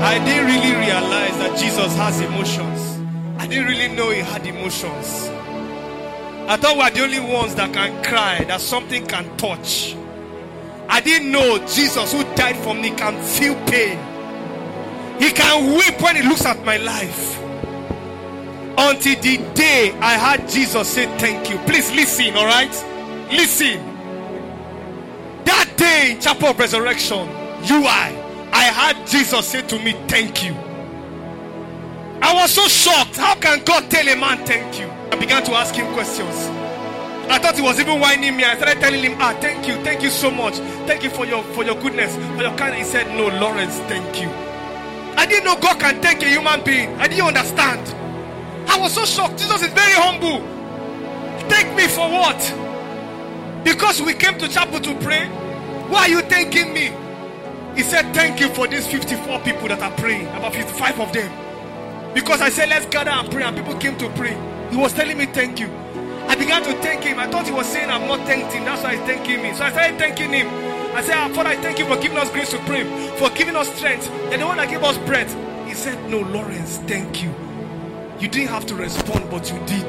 I didn't really realize that Jesus has emotions. I didn't really know he had emotions. I thought we are the only ones that can cry, that something can touch. I didn't know Jesus, who died for me, can feel pain. He can weep when he looks at my life. Until the day I heard Jesus say thank you. Please listen, alright? Listen. That day in Chapel of Resurrection, I heard Jesus say to me thank you. I was so shocked. How can God tell a man thank you? I began to ask him questions. I thought he was even whining me. I started telling him, thank you so much. Thank you for your goodness, for your kindness. He said, no, Lawrence, thank you. I didn't know God can thank a human being. I didn't understand. I was so shocked. Jesus is very humble. Thank me for what? Because we came to chapel to pray. Why are you thanking me? He said, thank you for these 54 people that are praying. About 55 of them. Because I said, let's gather and pray. And people came to pray. He was telling me thank you. I began to thank him. I thought he was saying I'm not thanked him. That's why he's thanking me. So I started thanking him. I said, Father, I thank you for giving us grace to pray, for giving us strength. You're the one that gave us breath. He said, no, Lawrence, thank you. You didn't have to respond, but you did.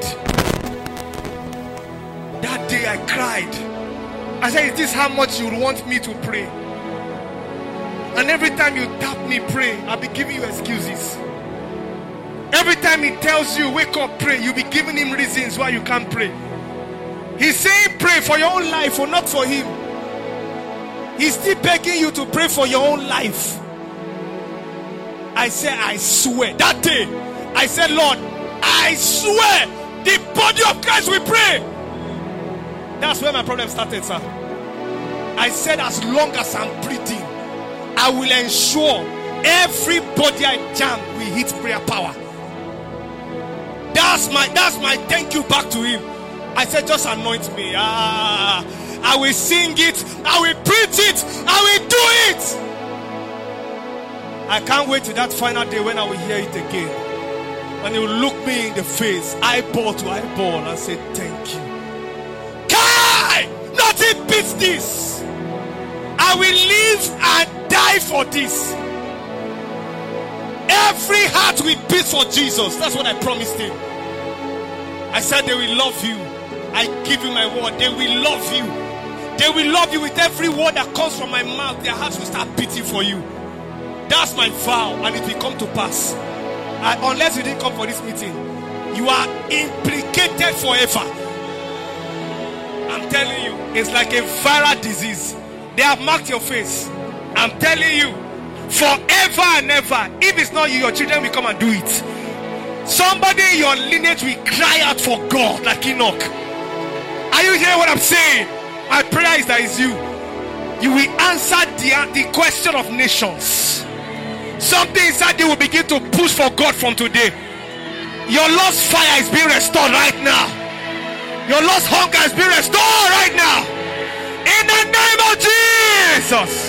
That day I cried. I said, is this how much you want me to pray? And every time you tap me, pray, I'll be giving you excuses. Every time he tells you, wake up, pray, you'll be giving him reasons why you can't pray. He's saying pray for your own life or not for him. He's still begging you to pray for your own life. I said, I swear. That day, I said, Lord, I swear, the body of Christ will pray. That's where my problem started, sir. I said, as long as I'm breathing, I will ensure everybody I jam will hit prayer power. That's my thank you back to him. I said, just anoint me. I will sing it. I will preach it. I will do it. I can't wait to that final day when I will hear it again. And he will look me in the face, eyeball to eyeball, and say, thank you. Kai! Nothing beats this. I will live and die for this. Every heart will beat for Jesus. That's what I promised him. I said they will love you. I give you my word. They will love you. They will love you with every word that comes from my mouth. Their hearts will start beating for you. That's my vow, and it will come to pass. Unless you didn't come for this meeting, you are implicated forever. I'm telling you, it's like a viral disease. They have marked your face. I'm telling you, forever and ever. If it's not you, your children will come and do it. Somebody in your lineage will cry out for God like Enoch. Are you hearing what I'm saying? My prayer is that it's you. You will answer the question of nations. Something inside you will begin to push for God from today. Your lost fire is being restored right now. Your lost hunger is being restored right now. In the name of Jesus.